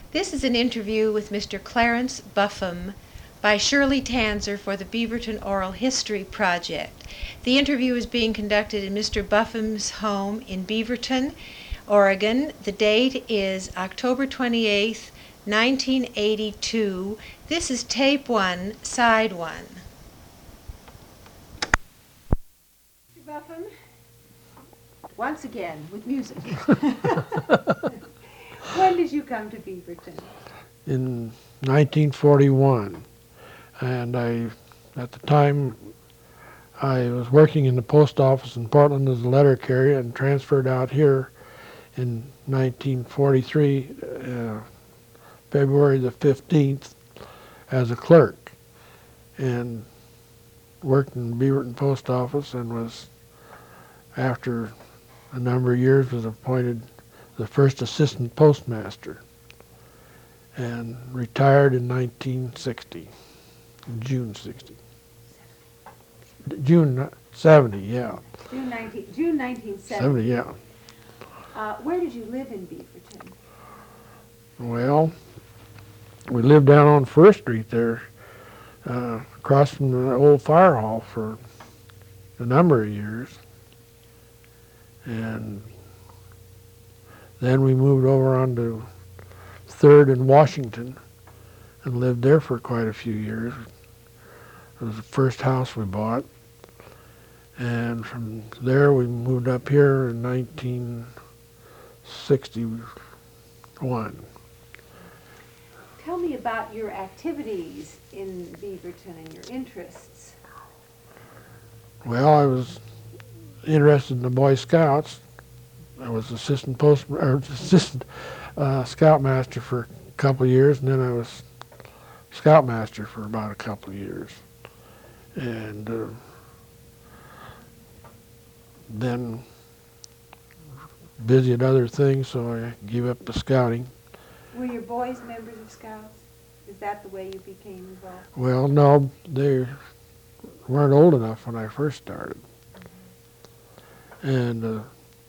This is an interview with Mr. Clarence Buffum by Shirley Tanzer for the Beaverton Oral History Project. The interview is being conducted in Mr. Buffum's home in Beaverton, Oregon. The date is October 28th, 1982. This is tape 1, side 1. Mr. Buffum, once again with music. When did you come to Beaverton? In 1941, and at the time, I was working in the post office in Portland as a letter carrier and transferred out here in 1943, February the 15th, as a clerk, and worked in the Beaverton post office, and was, after a number of years, was appointed the first assistant postmaster, and retired in 1960, June 60. June 70, yeah. June 1970. 70, yeah. Where did you live in Beaverton? Well, we lived down on First Street there, across from the old fire hall for a number of years. And then we moved over onto 3rd and Washington and lived there for quite a few years. It was the first house we bought. And from there we moved up here in 1961. Tell me about your activities in Beaverton and your interests. Well, I was interested in the Boy Scouts. I was assistant scoutmaster for a couple of years, and then I was scoutmaster for about a couple of years. And then busy at other things, so I gave up the scouting. Were your boys members of Scouts? Is that the way you became involved? Well, no, they weren't old enough when I first started. And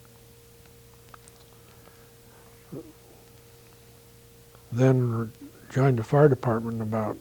then joined the fire department about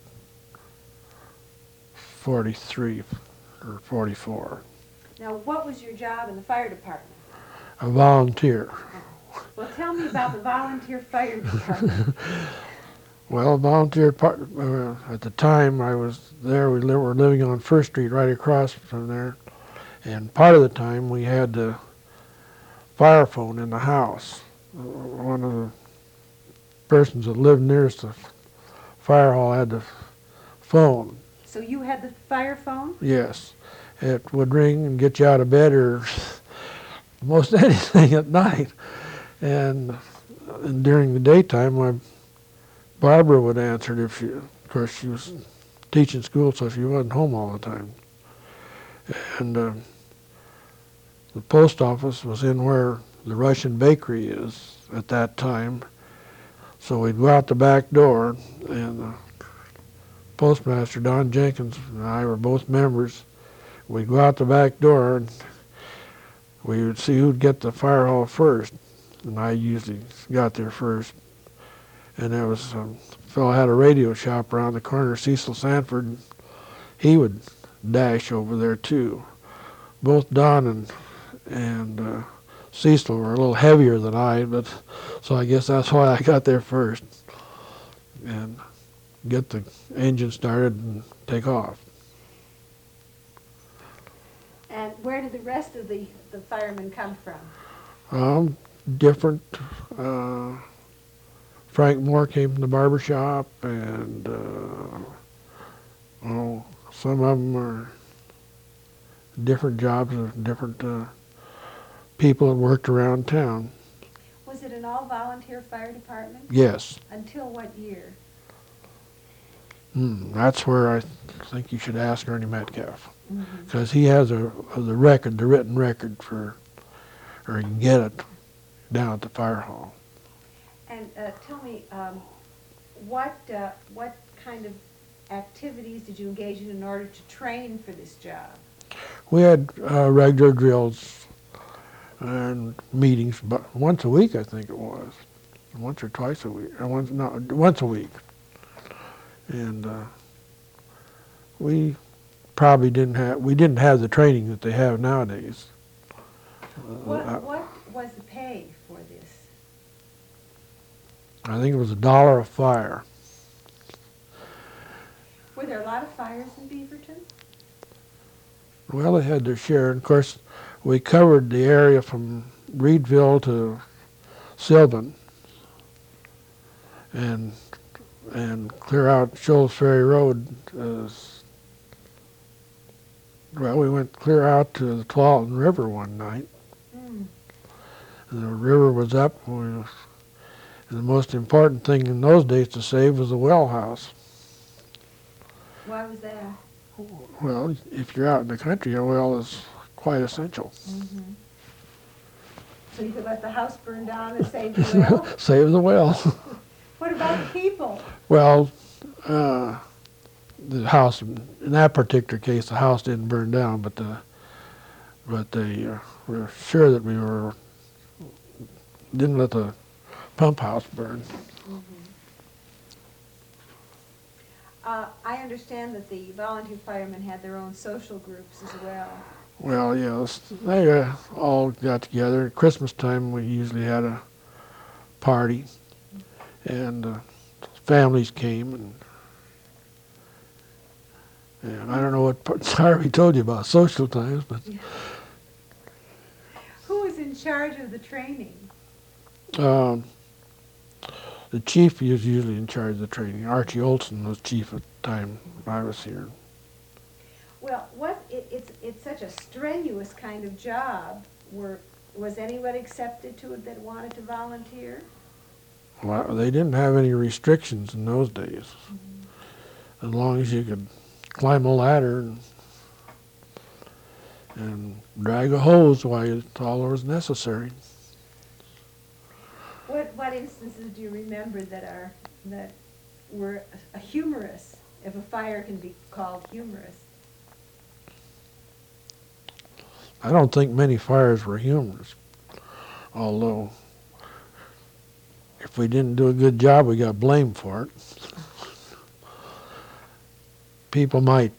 43 or 44. Now, what was your job in the fire department? A volunteer. Well, tell me about the volunteer fire department. Well, at the time I was there, we were living on First Street right across from there, and part of the time we had the fire phone in the house. One of the persons that lived nearest the fire hall had the phone. So you had the fire phone? Yes. It would ring and get you out of bed or most anything at night. And during the daytime, Barbara would answer it of course she was teaching school, so she wasn't home all the time. And the post office was in where the Russian bakery is at that time. So we'd go out the back door, and Postmaster Don Jenkins and I were both members. We'd go out the back door, and we would see who'd get the fire hall first. And I usually got there first. And there was a fellow had a radio shop around the corner, Cecil Sanford. He would dash over there too. Both Don and Cecil were a little heavier than I, but so I guess that's why I got there first. And get the engine started and take off. And where did the rest of the firemen come from? Different. Frank Moore came from the barber shop, and some of them are different jobs of different people that worked around town. Was it an all-volunteer fire department? Yes. Until what year? That's where I think you should ask Ernie Metcalf, because he has the written record or you can get it down at the fire hall. And tell me, what kind of activities did you engage in order to train for this job? We had regular drills and meetings, but once a week I think it was. once or twice a week, or once a week. And we probably didn't have the training that they have nowadays. What was the pay for this? I think it was $1 a fire. Were there a lot of fires in Beaverton? Well, they had their share. And of course, we covered the area from Reedville to Sylvan, and clear out Shoals Ferry Road. Well, we went clear out to the Tualatin River one night. And the river was up. And the most important thing in those days to save was the well house. Why was that? Well, if you're out in the country, a well is quite essential. So you could let the house burn down and save the well? Save the well. What about the people? Well, the house, in that particular case, the house didn't burn down, but they were sure that we didn't let the pump house burn. I understand that the volunteer firemen had their own social groups as well. Well, yes, they all got together. At Christmas time, we usually had a party, and families came, and I don't know what Harvey told you about social times, but Who was in charge of the training? the chief was usually in charge of the training. Archie Olson was chief at the time I was here. Well, it's such a strenuous kind of job. Was anyone accepted to it that wanted to volunteer? Well, they didn't have any restrictions in those days. As long as you could climb a ladder and drag a hose while all was necessary. What instances do you remember that were humorous, if a fire can be called humorous? I don't think many fires were humorous, although if we didn't do a good job, we got blamed for it. People might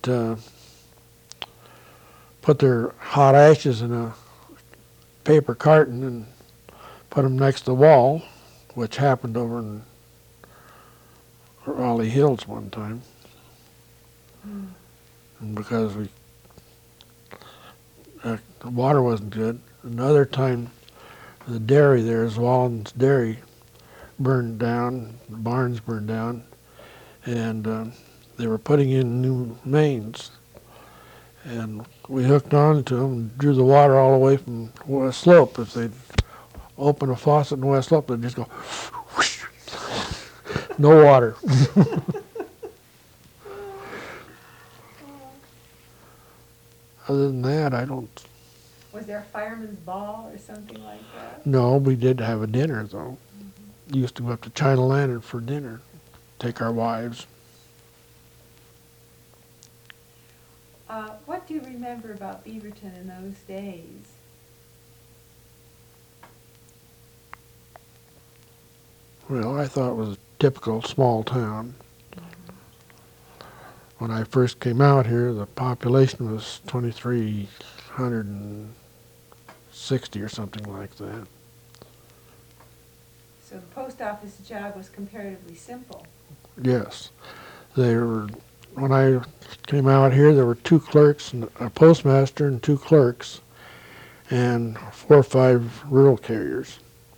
put their hot ashes in a paper carton and put them next to the wall, which happened over in Raleigh Hills one time. And because the water wasn't good. Another time, the dairy there, Zwallen's Dairy, burned down, the barns burned down, and they were putting in new mains. And we hooked on to them and drew the water all the way from West Slope. If they'd open a faucet in West Slope, they'd just go whoosh. No water. Other than that, I don't. Was there a fireman's ball or something like that? No, we did have a dinner, though. Used to go up to China Lantern for dinner, take our wives. What do you remember about Beaverton in those days? Well, I thought it was a typical small town. When I first came out here, the population was 2,360 or something like that. So the post office job was comparatively simple. Yes. When I came out here, there were 2 clerks, and a postmaster and 2 clerks, and 4 or 5 rural carriers.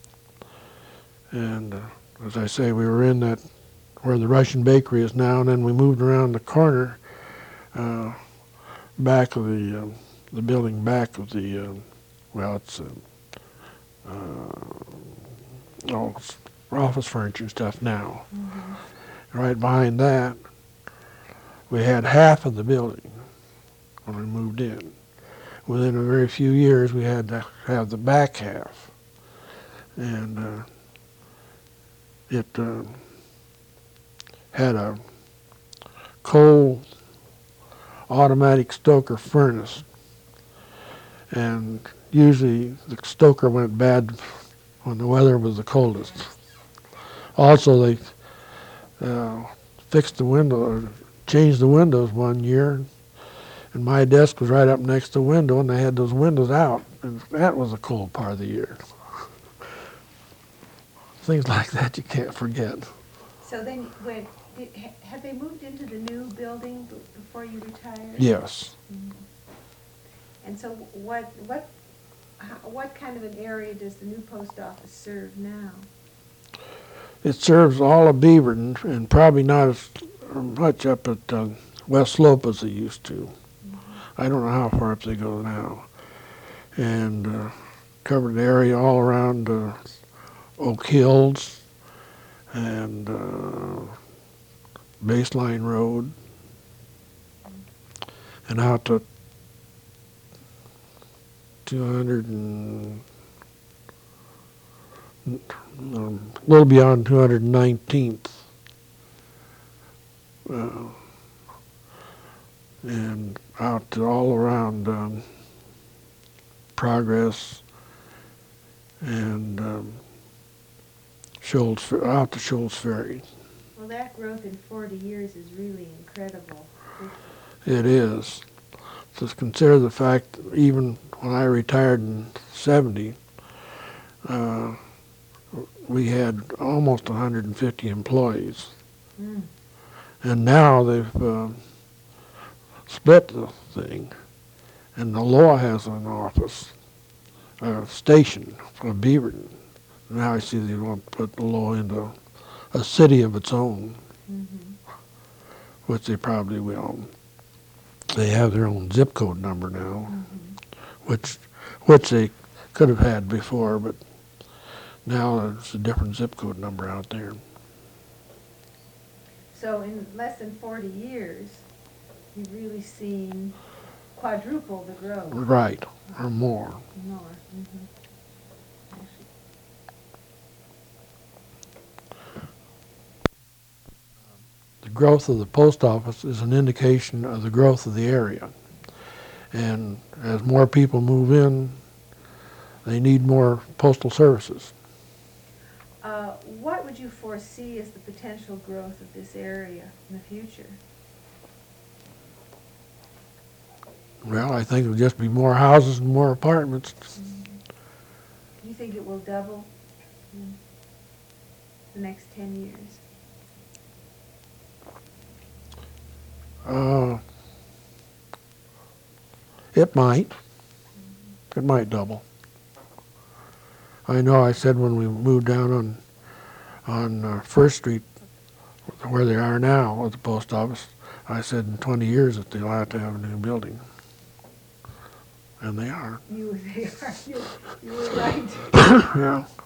And as I say, we were in that where the Russian bakery is now, and then we moved around the corner, back of the building, back of the it's office furniture and stuff now. Right behind that, we had half of the building when we moved in. Within a very few years, we had to have the back half, and it had a coal automatic stoker furnace, and usually the stoker went bad when the weather was the coldest. Also, they fixed the window, or changed the windows one year, and my desk was right up next to the window, and they had those windows out, and that was a cold part of the year. Things like that you can't forget. So then, have they moved into the new building before you retired? Yes. And so what kind of an area does the new post office serve now? It serves all of Beaverton, and probably not as much up at West Slope as they used to. I don't know how far up they go now. And covered the area all around Oak Hills and Baseline Road and out to 200 and a little beyond 219th. And out to all around Progress and out to Shoals Ferry. Well, that growth in 40 years is really incredible. It is. Just consider the fact that even when I retired in 70, we had almost 150 employees. Mm. And now they've split the thing, and the law has an office, a station for Beaverton. Now I see they want to put the law into a city of its own, which they probably will. They have their own zip code number now, which they could have had before, but now there's a different zip code number out there. So in less than 40 years, you've really seen quadruple the growth. Right, or more. More. The growth of the post office is an indication of the growth of the area. And as more people move in, they need more postal services. What would you foresee as the potential growth of this area in the future? Well, I think it'll just be more houses and more apartments. Do you think it will double in the next 10 years? It might. It might double. I know I said when we moved down on First Street, where they are now at the post office, I said in 20 years that they'll have to have a new building. And they are. They are. You were right. Yeah.